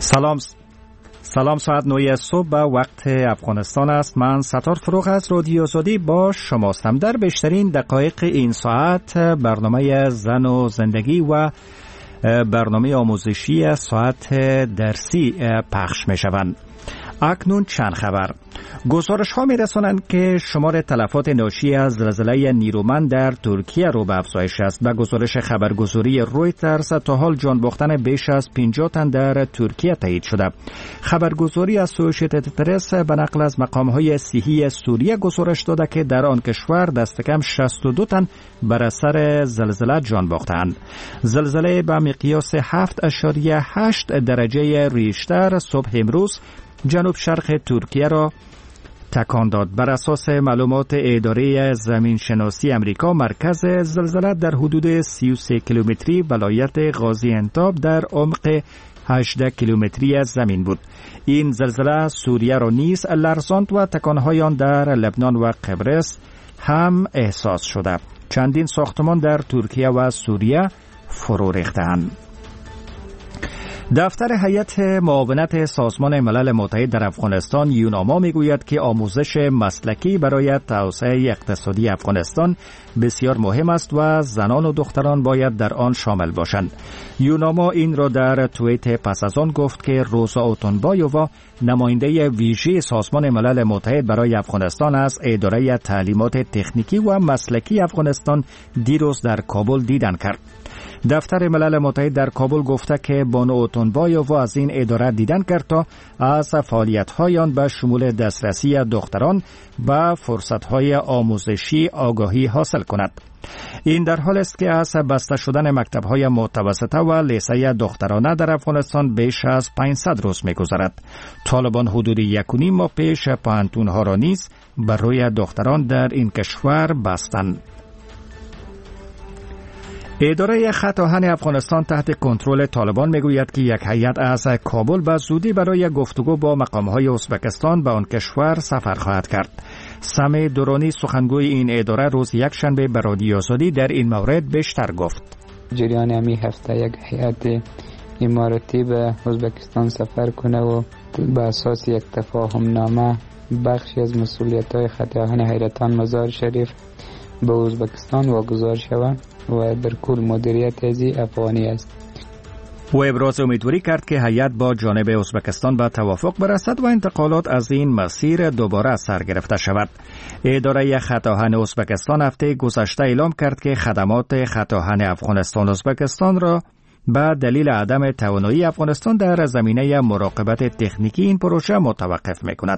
سلام، ساعت 9 صبح به وقت افغانستان است. من ستار فروغ از رادیو آزادی با شماستم. در بیشترین دقایق این ساعت برنامه زن و زندگی و برنامه آموزشی ساعت درسی پخش می شوند. اکنون چند خبر. گزارش ها می رسانند که شمار تلفات ناشی از زلزله نیرومند در ترکیه رو به افزایش است. به گزارش خبرگزاری رویترز تا حال جان باختن بیش از 50 تن در ترکیه تایید شده. خبرگزاری اسوسییتد پرس به نقل از مقام های صحی سوریه گزارش داده که در آن کشور دست کم 62 تن بر اثر زلزله جان باختند. زلزله به مقیاس 7.8 درجه ریشتر صبح امروز جنوب شرق ترکیه را تکان داد. بر اساس معلومات اداره زمین شناسی امریکا، مرکز زلزله در حدود 33 کیلومتری ولایت غازی انتاب در عمق 18 کیلومتری از زمین بود. این زلزله سوریه را نیز لرزاند و تکانهای آن در لبنان و قبرس هم احساس شده. چندین ساختمان در ترکیه و سوریه فرو ریختند. دفتر هیئت معاونت سازمان ملل متحد در افغانستان یوناما میگوید که آموزش مسلکی برای توسعه اقتصادی افغانستان بسیار مهم است و زنان و دختران باید در آن شامل باشند. یوناما این را در توییت پس از آن گفت که روزا اوتونبایووا، نماینده ویژه سازمان ملل متحد برای افغانستان از اداره تعلیمات تکنیکی و مسلکی افغانستان دیروز در کابل دیدن کرد. دفتر ملل متحد در کابل گفته که بانو اوتونبایووا از این اداره دیدن کرد تا از فعالیت‌های آن به شمول دسترسی دختران به فرصت‌های آموزشی آگاهی حاصل کند. این در حال است که از بسته شدن مکتب‌های متوسطه و لیسه دخترانه در افغانستان بیش از 500 روز می‌گذرد. طالبان حدود 1.5 ماه پیش پوهنتون‌ها را نیز برای دختران در این کشور بستند. اداره خط آهن افغانستان تحت کنترل طالبان میگوید که یک هیئت از کابل به زودی برای گفتگو با مقام‌های ازبکستان به آن کشور سفر خواهد کرد. سمی دورانی سخنگوی این اداره روز یکشنبه به رادیو آزادی در این مورد بیشتر گفت. جریان همین هفته یک هیئت اماراتی به ازبکستان سفر کنه و به اساس یک تفاهم نامه بخشی از مسئولیت‌های خط آهن حیرتان مزار شریف به ازبکستان واگذار شود و در کل مدیریت ازی افغانی است. او ابراز امیدواری کرد که هیئت با جانب ازبکستان به توافق برسد و انتقالات از این مسیر دوباره سر گرفته شود. اداره خط آهن ازبکستان هفته گذشته اعلام کرد که خدمات خط آهن افغانستان ازبکستان را به دلیل عدم توانایی افغانستان در زمینه مراقبت تکنیکی این پروژه متوقف می‌کند.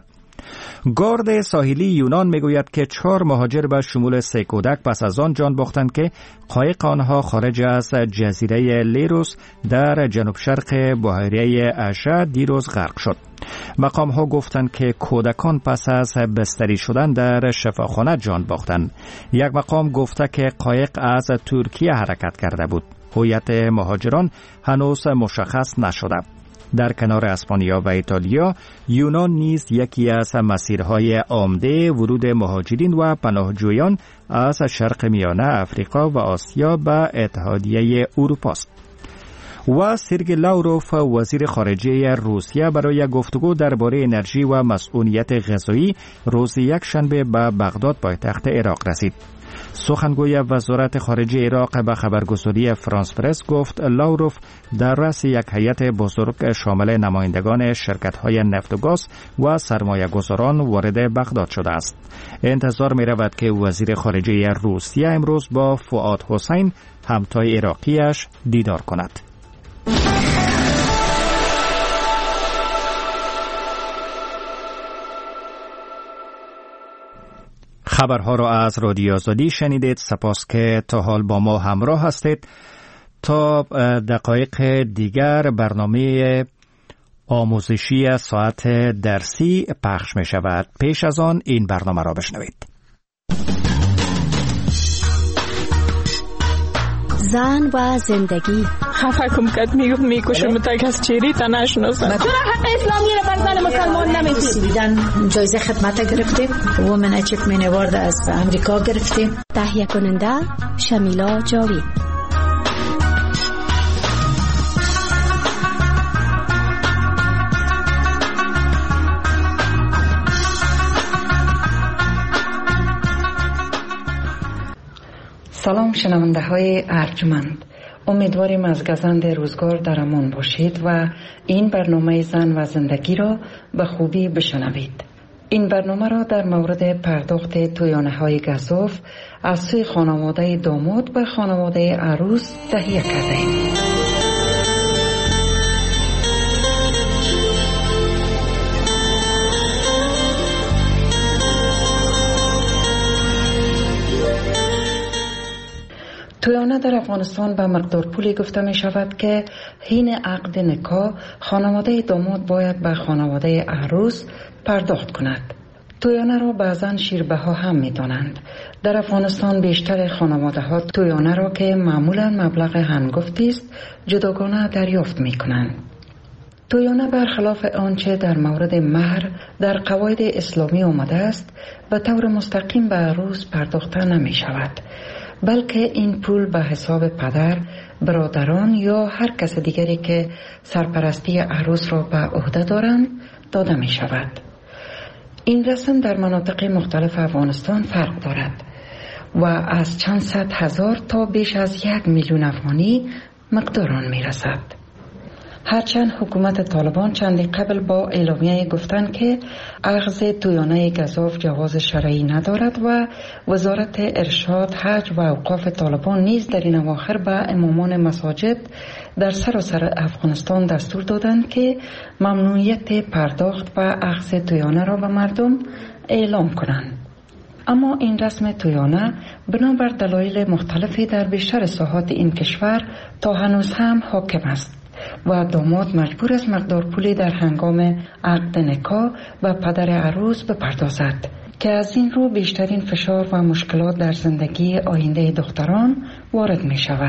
گارد ساحلی یونان میگوید که 4 مهاجر به شمول 3 کودک پس از آن جان باختند که قایق آنها خارج از جزیره لیروس در جنوب شرق بحیره اژه دیروز غرق شد. مقام ها گفتند که کودکان پس از بستری شدن در شفاخانه جان باختند. یک مقام گفته که قایق از ترکیه حرکت کرده بود. هویت مهاجران هنوز مشخص نشده. در کنار اسپانیا و ایتالیا، یونان نیز یکی از مسیرهای عمده ورود مهاجرین و پناهجویان از شرق میانه افریقا و آسیا به اتحادیه اروپا است. و سرگئی لاوروف، وزیر خارجه روسیه، برای گفتگو درباره انرژی و مسئولیت غذایی روز یکشنبه به بغداد پایتخت عراق رسید. سخنگوی وزارت خارجه عراق به خبرگزاری فرانس پرس گفت لاوروف در رأس یک هیئت بزرگ شامل نمایندگان شرکت‌های نفت و گاز و سرمایه‌گذاران وارد بغداد شده است. انتظار می‌رود که وزیر خارجه روسیه امروز با فؤاد حسین، همتای عراقیش، دیدار کند. خبرها را از رادیو آزادی شنیدید. سپاس که تا حال با ما همراه هستید. تا دقایق دیگر برنامه آموزشی ساعت درسی پخش می شود. پیش از آن این برنامه را بشنوید. زن و زندگی. حکم کرد میکشه متک از چیری تا نشناسن. چرا حق اسلامی را بر زن مسلمان نمیدید؟ جایزه خدمت گرفتیم. وومن اچیومنت اوارد از امریکا گرفتیم. تهیه کننده شمیلا جاوید. سلام شنونده های ارجمند، امیدواریم از گزند روزگار در امان باشید و این برنامه زن و زندگی را به خوبی بشنوید. این برنامه را در مورد پرداخت تویانه های گزاف از سوی خانواده داماد به خانواده عروس تهیه کرده ایم. تویانه در افغانستان به مقدار پولی گفته می شود که حین عقد نکاح خانواده داماد باید به خانواده عروس پرداخت کند. تویانه را بعضا شیربها هم می دانند. در افغانستان بیشتر خانواده ها تویانه را که معمولا مبلغ هنگفتی است جداگانه دریافت می کنند. تویانه برخلاف آنچه در مورد مهر در قواعد اسلامی آمده است به طور مستقیم به عروس پرداخته نمی شود، بلکه این پول به حساب پدر، برادران یا هر کس دیگری که سرپرستی عروس را به عهده دارند داده می شود. این رسم در مناطق مختلف افغانستان فرق دارد و از چند صد هزار تا بیش از 1 میلیون افغانی مقدار آن می رسد. هرچند حکومت طالبان چندی قبل با اعلامیه گفتند که اخذ تویانه گزاف جواز شرعی ندارد و وزارت ارشاد، حج و اوقاف طالبان نیز در این اواخر به امامان مساجد در سراسر افغانستان دستور دادند که ممنوعیت پرداخت و اخذ تویانه را به مردم اعلام کنند. اما این رسم تویانه بنابر دلایل مختلفی در بیشتر ساحات این کشور تا هنوز هم حاکم است و داماد مجبور است مقدار پولی در هنگام عقد نکاح و پدر عروس بپردازد که از این رو بیشترین فشار و مشکلات در زندگی آینده دختران وارد می شود.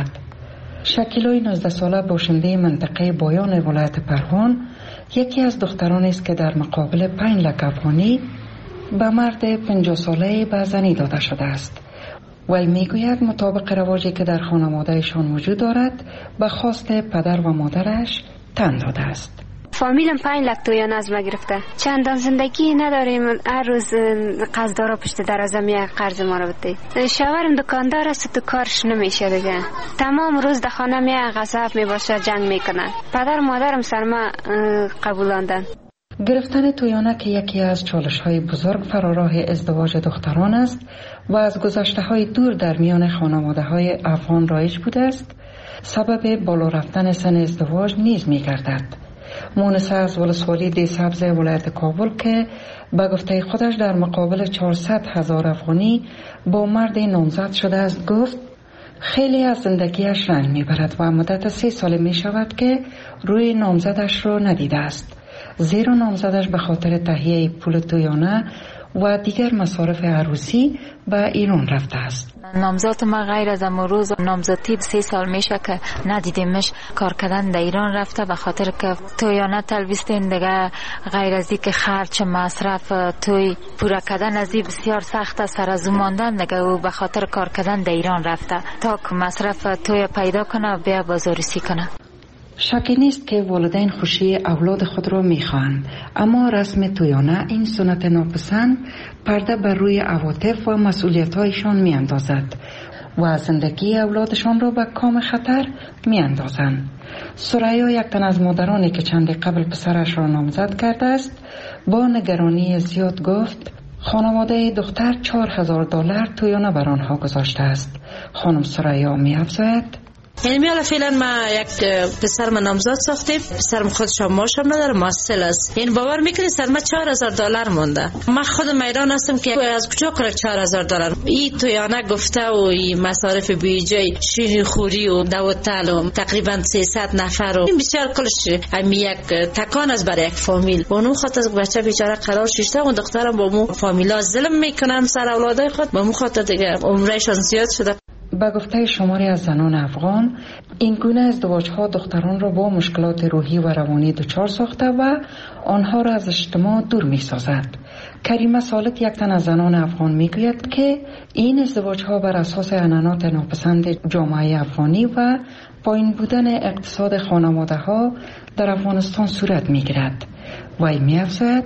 شکیلای 19 ساله باشنده منطقه بایان ولایت پروان یکی از دخترانی است که در مقابل 5 لک افغانی به مرد 50 ساله به زنی داده شده است. وی میگوید مطابق رواجی که در خانوادهشان وجود دارد به خواست پدر و مادرش تن داده است. فامیلم 5 لک تویانه از ما گرفته. چندان زندگی نداریم، هر روز قرضدارا پشت دروازه میاد قرض ما رو بده. شوهرم دکاندار است، تو کارش نمیشه دیگه. تمام روز در خانه میاد غصب میباشه، جنگ میکنه. پدر مادرم سر ما قبولاندن. گرفتن تویانه که یکی از چالش‌های بزرگ فراراه ازدواج دختران است و از گذشته‌های دور در میان خانواده‌های افغان رایج بوده است، سبب بالا رفتن سن ازدواج نیز می‌گردد. مونسه از ولسوالی دی سبز ولایت کابل که به گفته خودش در مقابل 400,000 افغانی با مرد نامزد شده است گفت خیلی از زندگیش رنج می‌برد و مدت 3 سال می‌شود که روی نامزدش را ندیده است، زیرا نامزدش به خاطر تهیه پول تویانه و دیگر مصارف عروسی به ایران رفته است. نامزد ما غیر از امروز نامزدی 3 سال میشه که ندیدیمش. کار کردن در ایران رفته به خاطر که تویانه تلویستین دیگه، غیر از این که خرچ مصرف توی پورا کردن از این بسیار سخت است. سر از ماندن دیگه و به خاطر کار کردن در ایران رفته تا که مصرف توی پیدا کنه بیا بازارسی کنه. شکی نیست که والدین خوشی اولاد خود را میخواهند، اما رسم تویانه این سنت ناپسند پرده بر روی عواطف و مسئولیت‌هایشان میاندازد و زندگی اولادشان را به کام خطر میاندازند. سریا، یک تن از مادرانی که چندی قبل پسرش را نامزد کرده است، با نگرانی زیاد گفت خانواده دختر $4,000 تویانه بر آنها گذاشته است. خانم سریا می‌افزاید یعنی حالا فعلا ما یک پسر من نامزد ساختیم، پسرم خودش هم ماش هم نداره، محصل است. این باور میکنی سر ما $4,000 مونده. من خود میدان هستم که از کجا کنم $4,000. این تویانه گفته و این مصارف بیجای شیرینی خوری و دوتل و تقریبا 300 نفر و این بسیار کلش هم یک تکان است برای یک فامیل. اونو خاطر بچه بیچاره قرار شیشته و دخترم با مو فامیلا ظلم میکنن سر اولادای خود، با مو خاطر دیگه عمرشان زیاد شده. به گفته شماری از زنان افغان، این گونه ازدواج‌ها دختران را با مشکلات روحی و روانی دچار ساخته و آنها را از اجتماع دور می‌سازد. کریمه سالک، یک تن از زنان افغان، میگوید که این ازدواج‌ها بر اساس عنعنات ناپسند جامعه افغانی و پایین بودن اقتصاد خانواده‌ها در افغانستان صورت می‌گیرد. وی می‌افزاید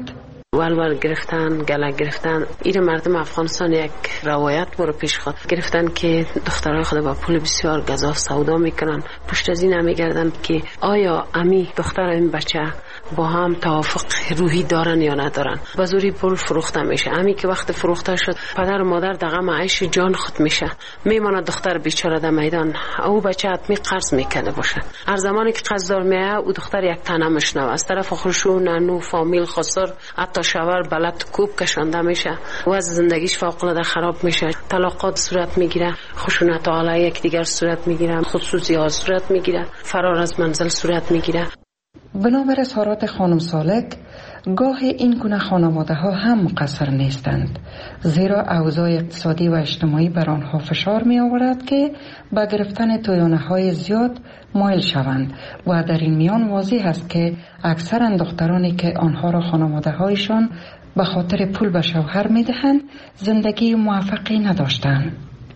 ولول گرفتن، گله گرفتن. این مردم افغانستان یک روایت برو پیش خود گرفتن که دخترای خود با پول بسیار گزاف سودا میکنن. پشت از این میگردن که آیا امی دختر این بچه با هم توافق روحی دارن یا ندارن. با زوری پول فروخته میشه. امی که وقت فروخته شد پدر و مادر در غم عیش جان خود میشه. میمونه دختر بیچاره در میدان. او بچه حتمی قرض میکنه باشه. هر زمانی که قرضدار میه او دختر یک تنه مشنو از طرف خودشو نانو فامیل خسر حتی شوهر بلد کوب کشانده میشه و از زندگیش فوق العاده خراب میشه. طلاقات صورت میگیره، خشونت علیه یک دیگر صورت میگیره، خصوصی ها صورت میگیره، فرار از منزل صورت میگیره. بنابر اظهارات خانم سالک، گاه این گونه خانواده ها هم مقصر نیستند، زیرا اوضاع اقتصادی و اجتماعی بر آنها فشار می آورد که به گرفتن تویانه های زیاد مایل شوند و در این میان واضح است که اکثر دخترانی که آنها را خانواده هایشان به خاطر پول به شوهر می دهند زندگی موفقی نداشتند.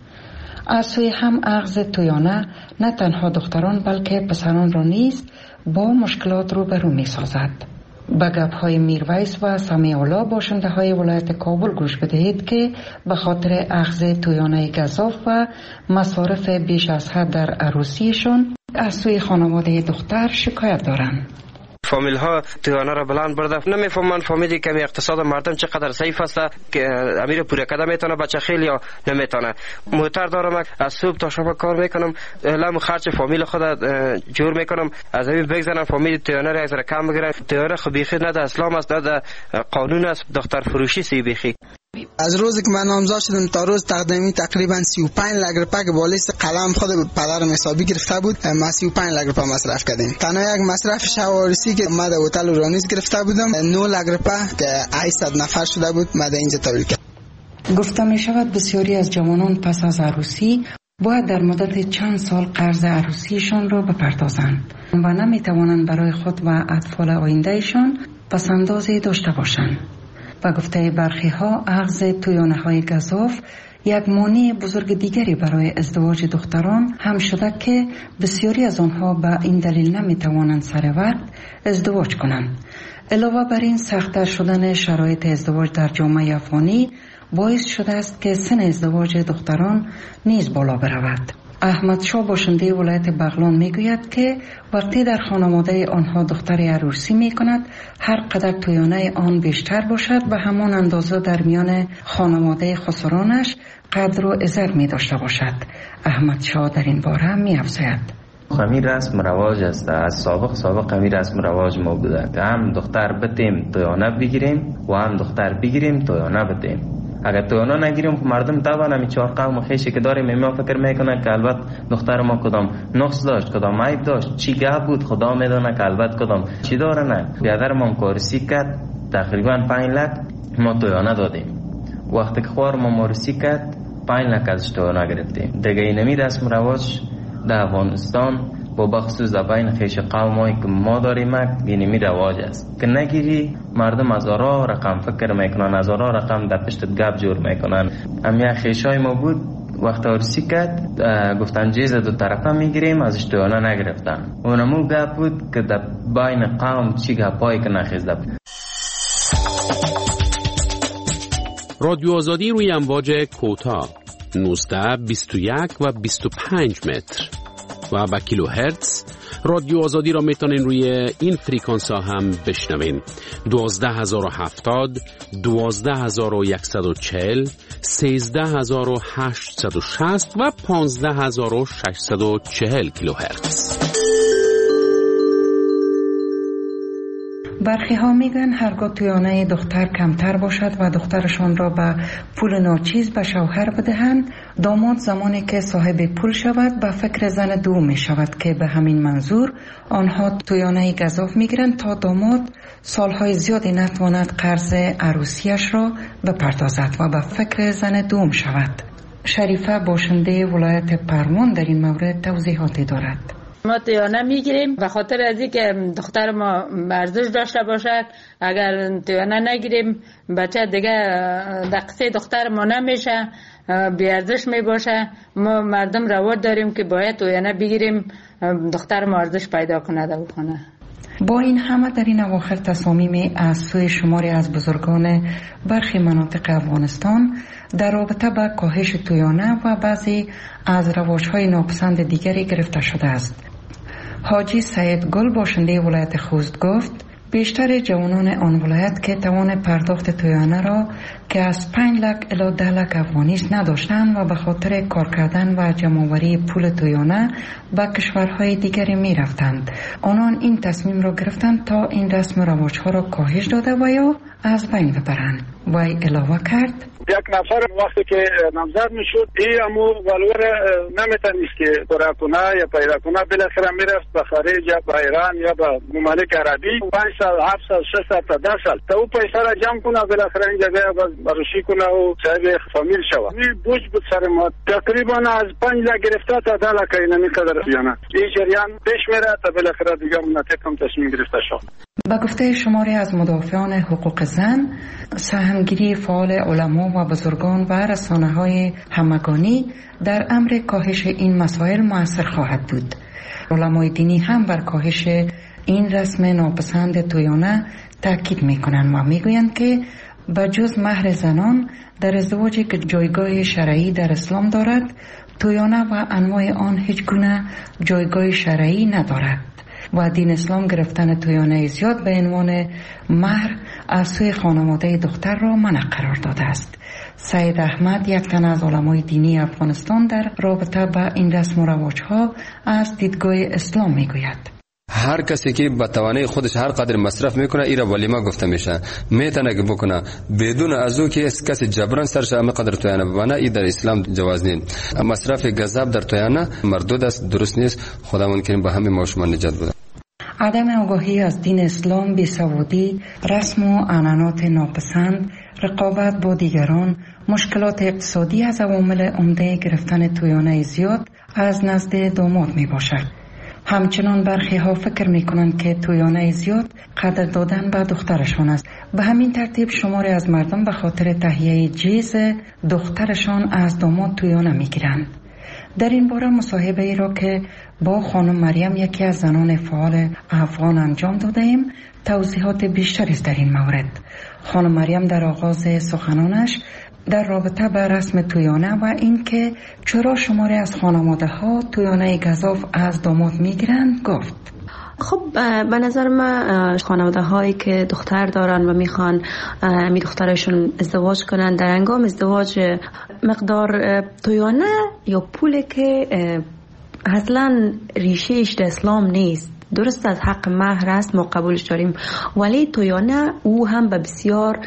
از سوی هم اخذ تویانه نه تنها دختران بلکه پسران را نیز با مشکلات روبرو می سازد. به گپ‌های میرویس و سمیع الله باشنده های ولایت کابل گوش بدهید که به خاطر اخذ تویانه گزاف و مصارف بیش از حد در عروسیشان از سوی خانواده دختر شکایت دارند. فامیل ها تویانه را بلند برده. نمیفهمن فامیلی که اقتصاد مردم چقدر ضعیف است که امیر پوره کده میتونه بچه خیلی یا نمیتونه. موتر دارم از صبح تا شب کار میکنم، لام خرج فامیل خود جور میکنم، از همین بگذارم فامیل تویانه را از کم بگیرن. تویانه خو بیخی نه در اسلام است نه در قانون است، دختر فروشی سی بیخی. از روزی که من نامزد شدم تا روز تقدیمی تقریبا 35 لک روپیه که بالیست قلم خود پدرم حسابی گرفته بود، ما 35 لک روپیه مصرف کردیم. تنها یک مصرف شوارسی که ما در هتل رانیز گرفته بودم 9 لک روپیه که 800 نفر شده بود ما در اینجا تحویل کردم. گفته می شود بسیاری از جوانان پس از عروسی باید در مدت چند سال قرض عروسیشان را بپردازند و نمی توانند برای خود و اطفال آیندهشان پسندازی داشته باشند. و گفته برخی ها اخذ تویانه های گزاف یک مانع بزرگ دیگری برای ازدواج دختران هم شده که بسیاری از آنها به این دلیل نمی توانند سر وقت ازدواج کنند. علاوه بر این سخت‌تر شدن شرایط ازدواج در جامعه افغانی باعث شده است که سن ازدواج دختران نیز بالا برود. احمد شاه باشنده ولایت بغلان میگوید که وقتی در خانواده آنها دختر عروسی می کند هر قدر تویانه آن بیشتر باشد به همان اندازه در میان خانواده خسرانش قدر و عزت می داشته باشد. احمد شاه در این باره می افزاید: همین رسم رواج است، از سابق همین رسم رواج ما بوده، هم دختر بتیم تویانه بگیریم و هم دختر بگیریم تویانه بتیم. اگر تویانه نگیریم مردم طبعا همی چهار قوم خیشی که داریم ما فکر میکنن که البته دختر ما کدام نقص داشت، کدام عیب داشت، چی گپ بود خدا میدونه که البته کدام چی داره. نه بیادر ما کارسی کرد تقریبا 5 لک ما تویانه دادیم. وقتی که خوار ما مارسی کرد 5 لک ازش تویانه گرفتیم. دیگه اینمی رسم رواج در افغانستان با بخصوص بین خیش قومایی که ما داریم اینمی رواج است که نگیری مردم هزارا رقم فکر میکنن، هزارا رقم در پشتت گپ جور میکنن. همین خیشای ما بود وقت عروسی کرد گفتن جیز دو طرفه میگیریم، ازش تویانه نگرفتن. اونمو گپ بود که در بین قوم چی گپایی که نخیزده. رادیو آزادی روی امواج کوتاه 19 21 و 25 متر و با کیلو هرتز. رادیو آزادی را میتونین روی این فریکانس ها هم بشنوین: 12070 12140 13860 و 15640 کیلو هرتز. برخی ها میگن هرگاه تویانه دختر کمتر باشد و دخترشان را به پول ناچیز به شوهر بدهند، داماد زمانی که صاحب پول شود به فکر زن دوم می شود که به همین منظور آنها تویانه گزاف میگیرند تا داماد سالهای زیادی نتواند قرض عروسیش را بپردازد و به فکر زن دوم شود. شریفه باشنده ولایت پروان در این مورد توضیحاتی دارد. ما تویانه میگیریم به خاطر از اینکه دختر ما ارزش داشته باشد. اگر تویانه نگیریم بچه دیگه دقیقه دختر ما نمیشه، بی ارزش میباشه. ما مردم رواج داریم که باید تویانه بگیریم دختر ما ارزش پیدا کنه در خانه. با این همه در این اواخر تصامیم از سوی شماری از بزرگان برخی مناطق افغانستان در رابطه با کاهش تویانه و بعضی از رواج‌های ناپسند دیگری گرفته شده است. حاجی سید گل باشنده ولایت خوست گفت بیشتر جوانان آن ولایت که توان پرداخت تویانه را که از 5 لک الی 10 لک افغانی نداشتند و به خاطر کار کردن و جمع‌آوری پول تویانه به کشورهای دیگری می رفتند. آنان این تصمیم را گرفتند تا این رسم و رواج‌ها را کاهش داده و یا از بین ببرند. وی علاوه کرد یک نفر وقتی که نامزد میشد این امو ولور نمیتونست که کار کنه یا پیدا کنه، بالاخره میرفت به خارج یا به ایران یا به ممالک عربی 5 سال 7 سال 6 سال تا 10 سال تا او پیسه را جمع کنه، بالاخره اینجا بروشی کنه و صاحب فامیل شود. این بوج بود سر ما، تقریبا از 5 لک گرفته تا 10 لک اینم قدر بیانه این جریان پیش میره تا بالاخره دیگه مناطق هم تصمیم گرفته شد. با گفته شماری از مدافعان حقوق زن، سهمگیری فعال علما و بزرگان و رسانه‌های همگانی در امر کاهش این مسائل مؤثر خواهد بود. علمای دینی هم بر کاهش این رسم ناپسند تویانه تاکید می‌کنند و می‌گویند که بجز مهر زنان در ازدواجی که جایگاه شرعی در اسلام دارد، تویانه و انواع آن هیچ گونه جایگاه شرعی ندارد و دین اسلام گرفتن تویانه زیاد به عنوان مهر از سوی خانواده دختر را منع قرار داده است. سید احمد، یک تن از علمای دینی افغانستان، در رابطه با این رسم و رواج‌ها از دیدگاه اسلام میگوید هر کسی که با توانای خودش هر قدر مصرف میکنه ایرا ولیمه گفته میشه، میتونه که بکنه بدون از او که کسی جبران سرش همه قدر تویانه ببنه. این در اسلام جواز نیست. مصرف گزاب در تویانه مردود است، درست نیست. خداوند کریم به همه ما شما نجات بده. عدم آگاهی از دین اسلام، بیسوادی، رسم و عنعنات ناپسند، رقابت با دیگران، مشکلات اقتصادی از عوامل عمده گرفتن تویانه زیاد از نزد داماد می باشد. همچنان برخی ها فکر می کنند که تویانه زیاد قدر دادن به دخترشان است. به همین ترتیب شماری از مردم به خاطر تهیه جیز دخترشان از داماد تویانه می گیرند. در این باره مصاحبه ای را که با خانم مریم، یکی از زنان فعال افغان، انجام داده ایم، توضیحات بیشتری است در این مورد. خانم مریم در آغاز سخنانش در رابطه با رسم تویانه و این که چرا شماری از خانواده ها تویانه گزاف از داماد میگیرند گفت خب به نظر من خانواده هایی که دختر دارن و میخوان می دخترشون ازدواج کنن، در هنگام ازدواج مقدار تویانه یا پولی که اصلا ریشهش در اسلام نیست، درست از حق مهر است، ما قبولش داریم، ولی تویانه او هم به بسیار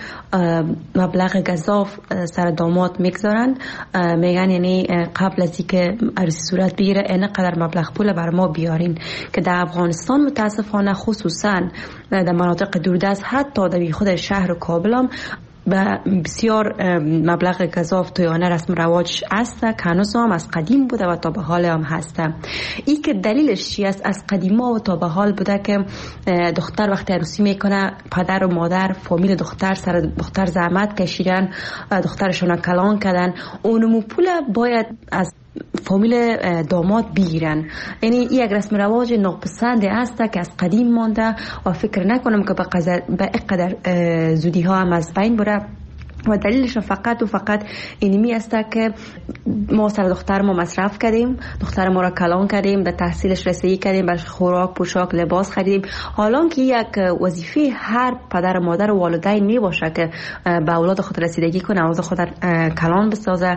مبلغ گزاف سر داماد میگذارن. میگن یعنی قبل از اینکه عروسی صورت بگیره اینقدر مبلغ پول بر ما بیارین، که در افغانستان متاسفانه خصوصا در مناطق دوردست، حتی در خود شهر کابل هم به بسیار مبلغ گزاف تویانه رسم رواج است که هنوز هم از قدیم بوده و تا به حال هم هست. این که دلیلش چی است؟ از قدیما و تا به حال بوده که دختر وقتی عروسی میکنه، پدر و مادر فامیل دختر سر دختر زحمت کشیدن، دخترشون کلان کردن، اونمو پول باید از فامیل داماد بگیرن. یعنی یک رسم رواج ناپسند است که از قدیم مانده و فکر نکنم که به اینقدر زودی ها هم از بین بره و دلیلش فقط و فقط اینمی است که ما سر دختر ما مصرف کردیم، دختر ما را کلان کردیم، در تحصیلش رسیدگی کردیم، برش خوراک، پوشاک، لباس خریدیم. حالا که یک وظیفه هر پدر و مادر و والدین می باشه که به اولاد خود رسیدگی کنه، اولاد خود کلان بسازه،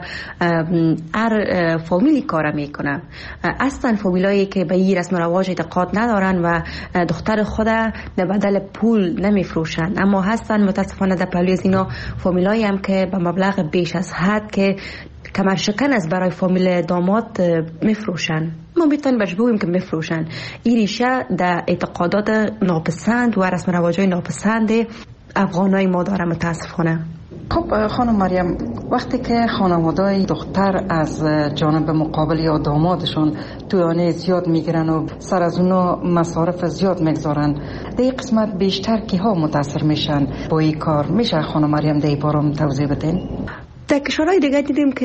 هر فامیلی کار میکنه. اصلا فامیلایی که به این رسم رواج اعتقاد ندارن و دختر خود در بدل پول نمیفروشن، اما هستن متاسفانه در پهلوی از اینا فامیلایی هم که به مبلغ بیش از حد که کمرشکن از برای فامیل داماد میفروشن. ما میتونیم برش بگویم که میفروشن. این ریشه در اعتقادات ناپسند و رسم رواجای ناپسند افغانای ما داره متاسفانه. خب خانم مریم، وقتی که خانواده دختر از جانب مقابل یا دامادشون تویانه زیاد میگیرن و سر از اونا مصارف زیاد میگذارن، در این قسمت بیشتر کی ها متاثر میشن با این کار؟ میشه خانم مریم در این باره توضیح بدین؟ در کشورهای دیگه دیدیم که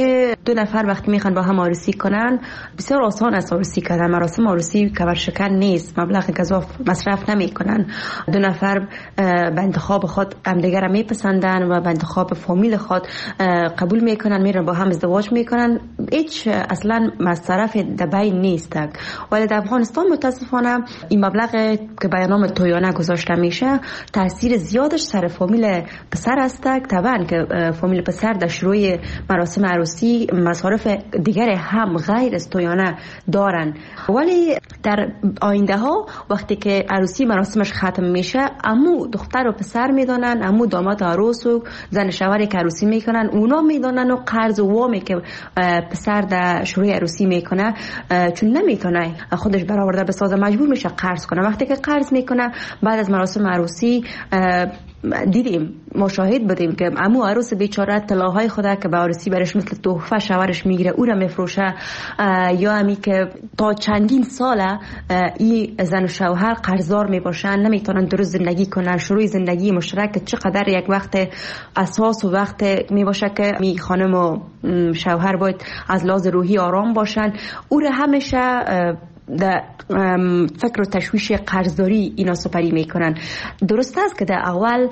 دو نفر وقتی میخوان با هم عروسی کنن بسیار آسان است عروسی کردن. مراسم عروسی کمر شکن نیست، مبلغ گزاف مصرف نمیکنن. دو نفر به انتخاب خود همدیگر را میپسندن و به انتخاب فامیل خود قبول میکنن، میرن با هم ازدواج میکنن. هیچ اصلا مصرف دبی نیست. ولی در افغانستان متاسفانه این مبلغ که به نام تویانه گذاشته میشه تاثیر زیادش سر فامیل پسر است. طبعا که فامیل پسر در شروع مراسم عروسی مصارف دیگر هم غیر از تویانه دارن، ولی در آینده ها وقتی که عروسی مراسمش ختم میشه عمو دختر و پسر میدونن، عمو داماد عروس و زن شوهری که عروسی میکنن اونا میدونن و قرض و وامی که پسر در شروع عروسی میکنه چون نمیتونه خودش برآورده بسازه مجبور میشه قرض کنه. وقتی که قرض میکنه بعد از مراسم عروسی دیدیم مشاهد بودیم که عمو عروس بیچاره طلاهای خدا که به عروسی برش مثل تحفه شوهرش میگیره او را میفروشه، یا همی که تا چندین ساله این زن و شوهر قرضدار میباشن، نمیتونن درست زندگی کنن. شروع زندگی مشترک چقدر یک وقت اساس و وقت میباشه که می خانم و شوهر باید از لحاظ روحی آرام باشن. او را همیشه در فکر و تشویش قرضداری اینا سپری میکنن. درست است که در اول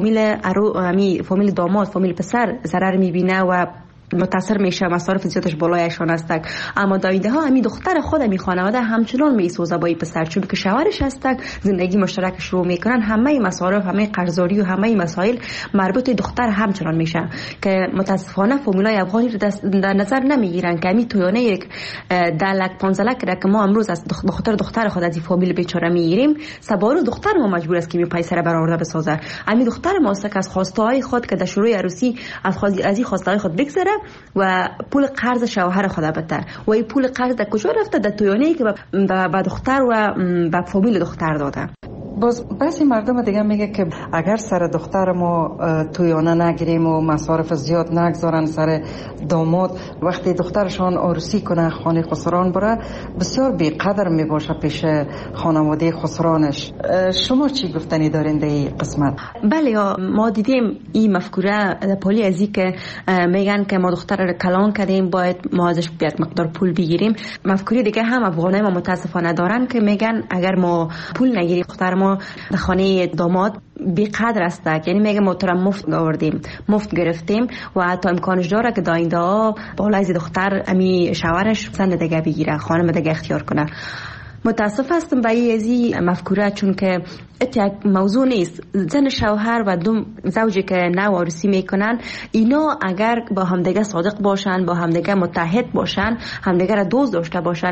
فامیل داماد فامیل پسر ضرر میبینه و متاثر میشه، مصارف زیادش بالایشان است، اما دایده ها همی دختر خود همی خانواده همچنان میسوزه با این پسر چون که شوهرش است، زندگی مشترک شروع میکنن. همه مصارف، همه قرضداری و همه مسائل مربوط دختر همچنان میشه که متاسفانه فامیلای افغانی رو در نظر نمیگیرن که همی تویانه یک 10 لک 15 لک که ما امروز از بخاطر دختر خود از این فامیل بیچاره میگیریم، سبارو دختر ما مجبور است که می پیسه برآورده بسازه. همی دختر ما است که از خواسته های خود که در شروع عروسی از این خواسته های خود بگذره و پول قرض شوهر خود بده و این پول قرض در کجا رفته؟ در تویانه‌ای که به دختر و به فامیل دختر داده. باز بعضی مردم دیگه میگه که اگر سر دختر ما تویانه نگیریم و مصارف زیاد نگذارن سر داماد، وقتی دخترشان عروسی کنه خانه خسران بره بسیار بیقدر میباشه پیش خانواده خسرانش. شما چی گفتنی دارین در این قسمت؟ بله ما دیدیم این مفکوره پولی ازی که میگن که ما دختر رو کلان کردیم باید ما ازش یک مقدار پول بگیریم. مفکوره دیگه هم افغانای ما متاسفانه دارن که میگن اگر ما پول نگیریم دختر ما در خانه داماد بیقدر است، یعنی میگه محترم مفت آوردیم، مفت گرفتیم و حتی امکانش داره که داینده ها بالای از دختر امی شوهرش زن دیگه بگیره، خانم دیگه اختیار کنه. متاسف هستم به این مفکوره چون که یک موضوع نیست. زن شوهر و دو زوجی که نو عروسی میکنن اینا اگر با همدیگه صادق باشن، با همدیگه متحد باشن، همدیگه را دوست داشته باشن،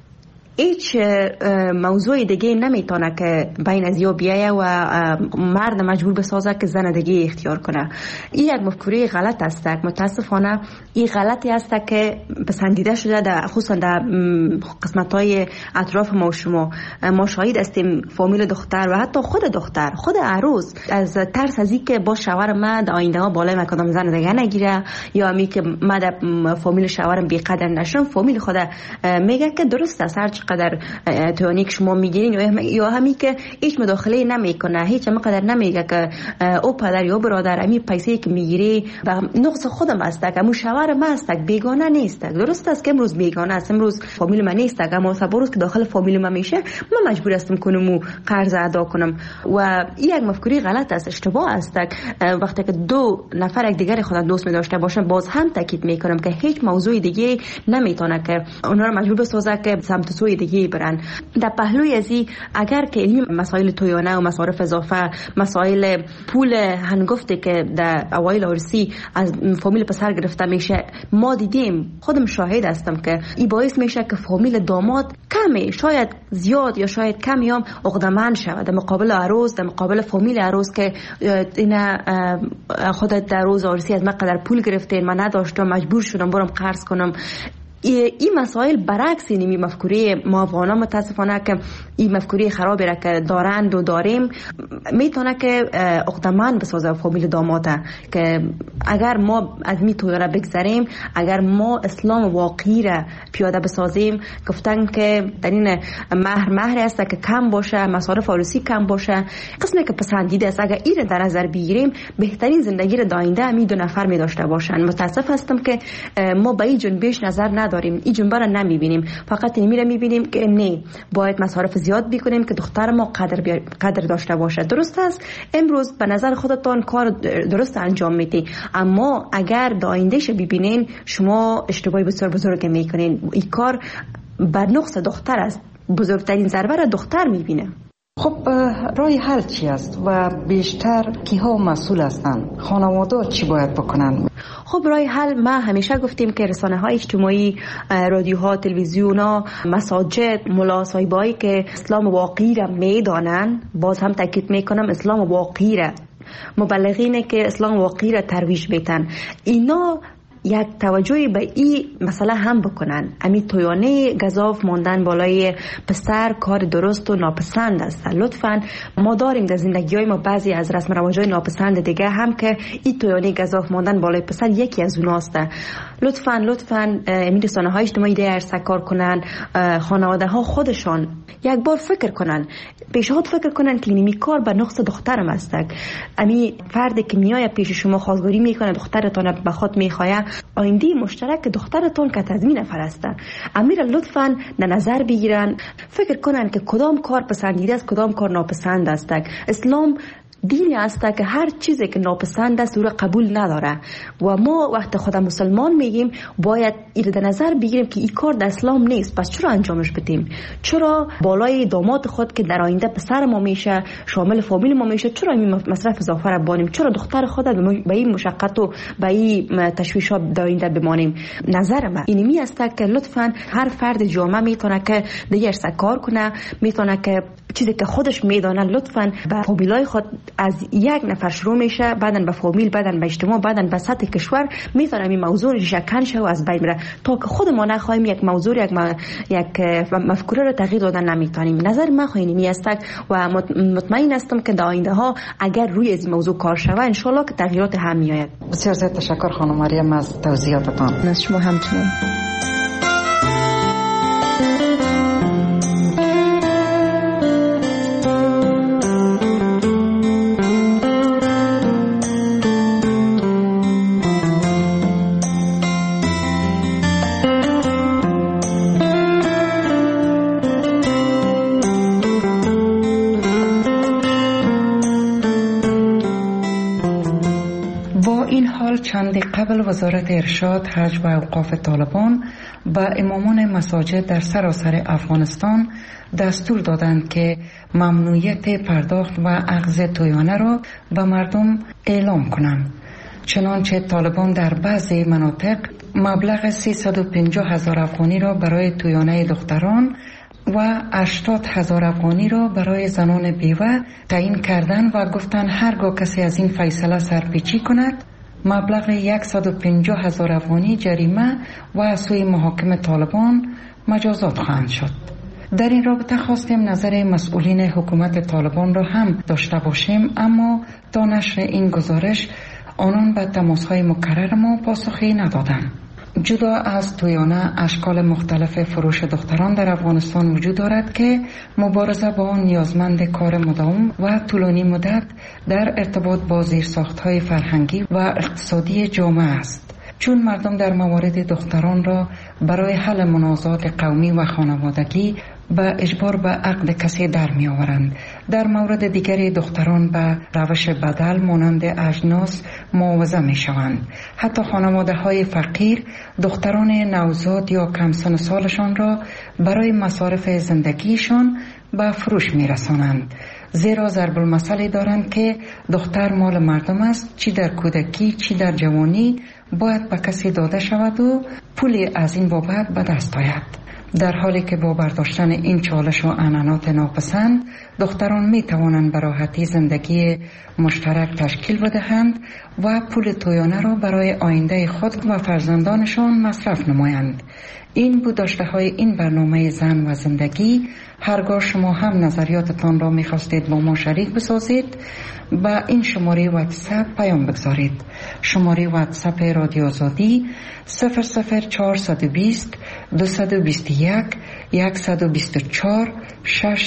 هیچ موضوع دیگه نمیتونه که بین از یا بیایه و مرد مجبور بسازه که زن دیگه اختیار کنه. این یک مفکوره غلط است. متاسفانه این غلطی است که پسندیده شده در خصوصا در قسمت‌های اطراف ما و شما. ما شاهد هستیم فامیل دختر و حتی خود دختر، خود عروس از ترس از اینکه با شوهر ما در آینده ها بالای کدام زن دیگه نگیره یا می که ما در فامیل شوهرم بی‌قدر نشم، فامیل خود میگه که درست است هر قدر توانی که شما میگیرین یا همی که هیچ مداخله نمیکنه، هیچ مقدر نمیگه که او پدر یا برادر امی پیسه که میگیری و نقص خودم است که مو شوهر ما است، بیگانه نیست. درست است که امروز بیگانه است، امروز فامیل من نیست، اما صبروز که داخل فامیل من میشه من مجبور هستم کنم قرض ادا کنم و این یک مفکوره غلط است، اشتباه است. وقتی که دو نفر یک دیگر خود دوست می داشته باشن باز هم تاکید میکنم که هیچ موضوع دیگه نمیتونه که اونا رو مجبور بسازه که سمت سوی دیگه برن. در پهلوی ازی اگر که این مسائل تویانه و مصارف اضافه، مسائل پول هنگفته که در اوایل عروسی از فامیل پسر گرفته میشه، ما دیدیم، خودم شاهد هستم که این باعث میشه که فامیل داماد کمی، شاید زیاد یا شاید کمی هم عقده‌مند شود در مقابل عروس، در مقابل فامیل عروس که اینا خودت در روز عروسی از من قدر پول گرفتین، من نداشتم، مجبور شدم برم قرض کنم. این مسائل برعکس اینمی مفکوره ما افغانا متاسفانه که این مفکوره خرابی را که دارند و داریم میتونه که عقده‌مند بسازه فامیل داماده که اگر ما از می توی را بگذاریم، اگر ما اسلام واقعی را پیاده بسازیم، گفتن که در این مهر است که کم باشه، مصارف عروسی کم باشه، قسمی که پسندیده است، اگر این در نظر بگیریم بهترین زندگی را داینده همی 2 نفر می داشته باشند. متاسف هستم که ما به این جنبش نظر نداریم، این جنبه را نمیبینیم، فقط اینمی را میبینیم که نه باید مصارف زیاد بکنیم که دختر ما قدر داشته باشه. درست است امروز به نظر خودتان کار درست انجام میدی، اما اگر دایندهش ببینین شما اشتباهی بسیار بزرگ میکنین. این کار بر نقص دختر است، بزرگترین ضربه را دختر میبینه. خب راه حل چی است و بیشتر کیها مسئول هستند؟ خانواده چی باید بکنن؟ خب راه حل ما همیشه گفتیم که رسانه های اجتماعی، رادیوها، تلویزیونها، مساجد، ملا صاحبایی که اسلام واقعی را میدانن، باز هم تاکید میکنم اسلام واقعی را، مبلغینه که اسلام واقعی را ترویج میتن، اینا یک توجهی به این مسئله هم بکنن. امی تویانه گزاف ماندن بالای پسر کار درست و ناپسند است. لطفاً ما داریم در زندگی های ما بعضی از رسم رواج‌های ناپسند دیگه هم که این تویانه گزاف ماندن بالای پسر یکی از اوناست. لطفاً امی رسانه های اجتماعی دیگر سکار کنن، خانواده ها خودشان یک بار فکر کنن، پیشنهاد فکر کنن که اینمی کار به نقص دخترم است. امی فردی که میای پیش شما خواستگاری میکنه، دخترتون به خود میخواه، آینده مشترک دخترتون که تضمین فرسته. امیر لطفاً در نظر بگیرن، فکر کنن که کدام کار پسندیده است، کدام کار ناپسند است. اسلام دینی است که هر چیزی که ناپسند است او را قبول نداره و ما وقت خود مسلمان میگیم باید این در نظر بگیریم که این کار در اسلام نیست. پس چرا انجامش بدیم؟ چرا بالای داماد خود که در آینده پسر ما میشه، شامل فامیل ما میشه، چرا این مصرف اضافه را بانیم؟ چرا دختر خود به این مشقت و به این تشویشات در آینده بمانیم؟ نظر من اینمی است که لطفاً هر فرد جامعه میتونه که دیگر سکار کنه، میتونه که چیزی که خودش میدانه لطفاً به فامیلای خود از یک نفر شروع میشه، بعدن به فامیل، بعدن به اجتماع، بعدن به سطح کشور میتونه این موضوع ریشه‌کن شه و از بین بره تا که خود ما نخواهیم یک موضوع یک مفکوره رو تغییر دادن نمیتونیم. نظر من اینمی است و مطمئن هستم که در آینده ها اگر روی این موضوع کار شود ان شاء الله که تغییرات هم میآید. بسیار زیاد تشکر خانم مریم از توضیحاتتان. از شما همچنین. چند قبل وزارت ارشاد، حج و اوقاف طالبان به امامان مساجد در سراسر افغانستان دستور دادند که ممنوعیت پرداخت و اخذ تویانه را به مردم اعلام کنند. چنانچه طالبان در بعضی مناطق مبلغ 350,000 افغانی را برای تویانه دختران و 80,000 افغانی را برای زنان بیوه تعیین کردند و گفتند هرگاه کسی از این فیصله سرپیچی کند مبلغ 150,000 افغانی جریمه و از سوی محاکم طالبان مجازات خواهند شد. در این رابطه خواستیم نظر مسئولین حکومت طالبان را هم داشته باشیم، اما تا نشر این گزارش آنان به تماس‌های مکرر ما پاسخی ندادند. جدا از تویانه اشکال مختلف فروش دختران در افغانستان وجود دارد که مبارزه با آن نیازمند کار مداوم و طولانی مدت در ارتباط با زیرساخت‌های فرهنگی و اقتصادی جامعه است، چون مردم در موارد دختران را برای حل منازعات قومی و خانوادگی به اجبار به عقد کسی در می آورند. در مورد دیگری دختران به روش بدل مانند اجناس معاوضه می شوند. حتی خانواده های فقیر دختران نوزاد یا کم سن سالشان را برای مصارف زندگیشان به فروش می رسانند، زیرا ضرب المثلی دارند که دختر مال مردم است، چی در کودکی چی در جوانی باید به کسی داده شود و پولی از این بابت به دست آید. در حالی که با برداشتن این چالش و عنعنات ناپسند دختران می توانند به راحتی زندگی مشترک تشکیل بدهند و پول تویانه را برای آینده خود و فرزندانشان مصرف نمایند. این بود داشته های این برنامه زن و زندگی. هرگاه شما هم نظریاتتان را میخواستید با ما شریک بسازید با این شماره واتساپ پیام بگذارید. شماره واتساپ رادیو آزادی 00420 221 124